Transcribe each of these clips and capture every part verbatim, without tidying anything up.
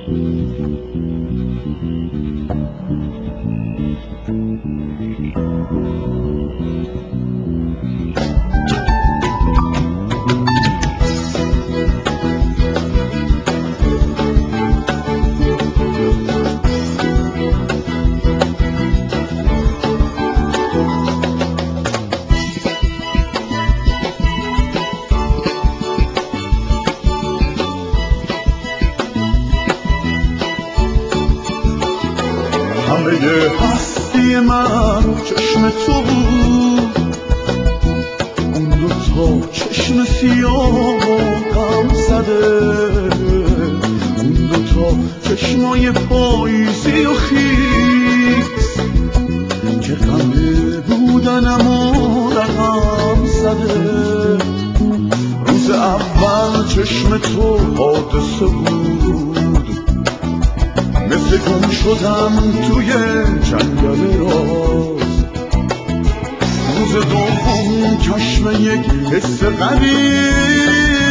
همه هستی من چشم تو بود، اون دوتا چشم سیاه و غم زده، اون دوتا چشمای پاییزی و خیس که غمه بودنم و رقم زده. روز اول چشم تو حادثه بود، مثل گم شدم توی جنگل راز. روز دوم چشم یک حس غریب،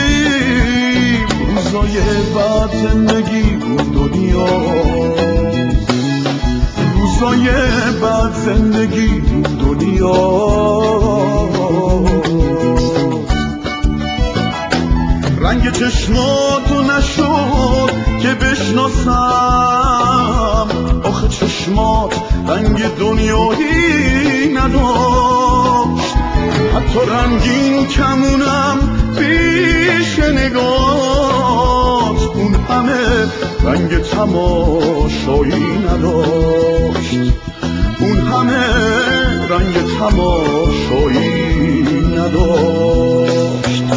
روزای بعد زندگی اون دنیاست، روزای بعد زندگی اون دنیاست. رنگ چشماتو نشد که بشناسم، آخه چشمات رنگ دنیایی نداشت، حتی رنگین کمونم پیش نگات اون همه رنگ تماشایی نداشت، اون همه رنگ تماشایی نداشت.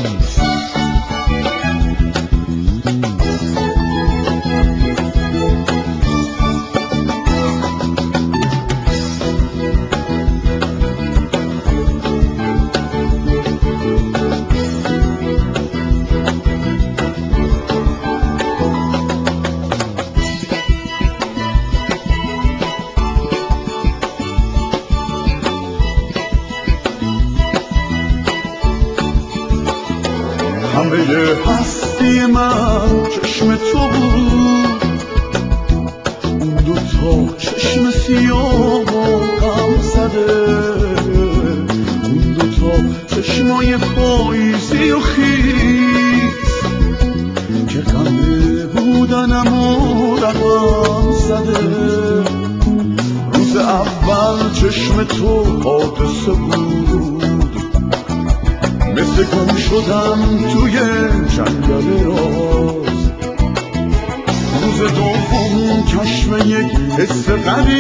همه هستی من چشم تو بود، اون دوتا چشم سیاه و غم زده، اون دوتا چشمای پاییزی و خیس که غمه بودنم و رقم زده. روز اول چشم تو حادثه بود، مثل گم شدم توی جنگل راز. روز دوم چشم یک حس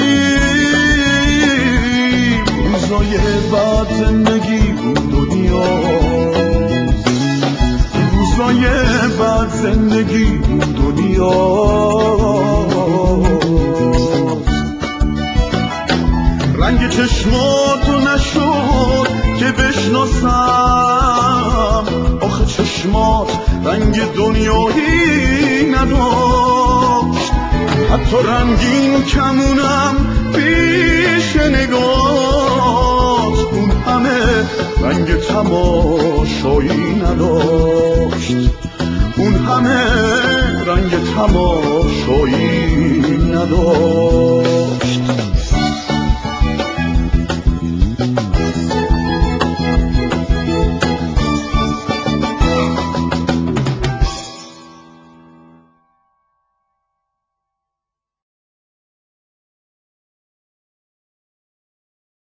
غریب، روزای بعد زندگی اون دنیاست، روزای بعد زندگی اون دنیاست. رنگ چشماتو نشد که بشناسم، آخه چشمات رنگ دنیایی نداشت، حتی رنگین کمونم پیش نگات اون همه رنگ تماشایی نداشت، اون همه رنگ تماشایی نداشت.